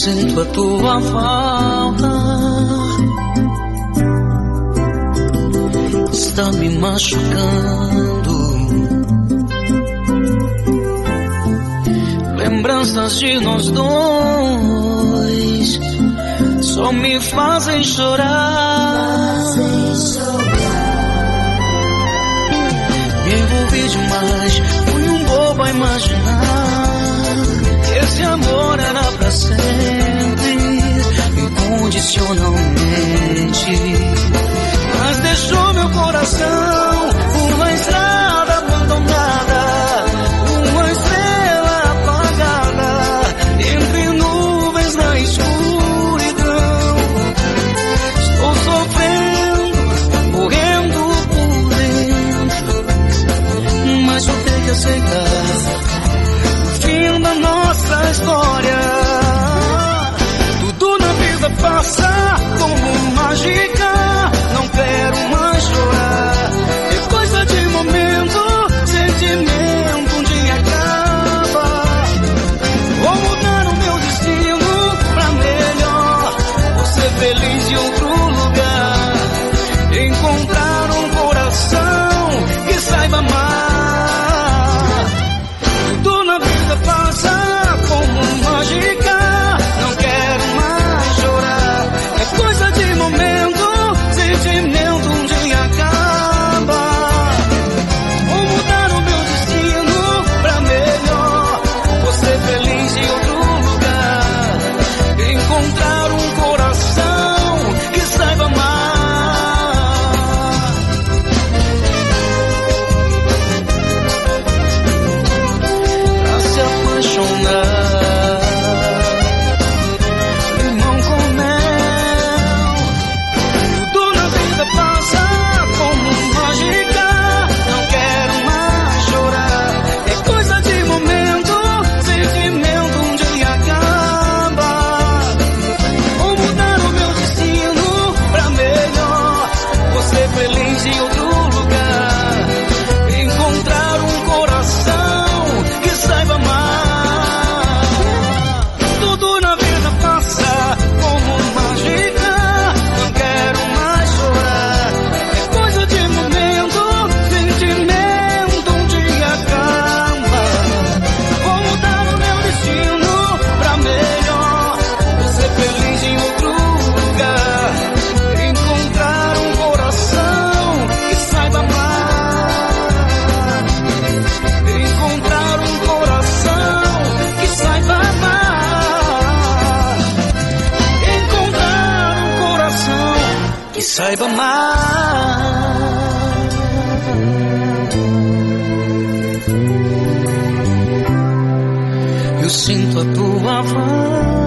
sinto a tua falta, está me machucando. Lembranças de nós dois só me fazem chorar. Me envolvi demais, fui um bobo a imaginar que esse amor era pra sempre, incondicionalmente. Mas deixou meu coração uma estrada abandonada, uma estrela apagada, entre nuvens na escuridão. Estou sofrendo, morrendo por dentro, mas vou ter que aceitar o fim da nossa história. Tudo na vida passa como mágica, não quero mais chorar. É coisa de momento, sentimento um dia acaba. Vou mudar o meu destino pra melhor, vou ser feliz em outro lugar, encontrar um coração que saiba amar. Tudo na vida passa como mágica, não quero mais chorar. É coisa de momento, sentimento um dia acaba. Vou mudar o meu destino pra melhor, vou ser feliz em outro lugar, encontrar um coração que saiba amar. Pra se apaixonar, limão com mel. Tudo na vida passa como mágica, não quero mais chorar. É coisa de momento, sentimento um dia acaba. Vou mudar o meu destino pra melhor, vou ser feliz em outro lugar, encontrar um coração que saiba amar. Tudo na vida passa como mágica, não quero mais chorar. É coisa de momento, sentimento um dia acaba. Vou mudar o meu destino pra melhor, vou ser feliz em outro lugar, encontrar um coração que saiba amar. Encontrar um coração que saiba amar. Encontrar um coração que saiba amar. Eu sinto a tua falta,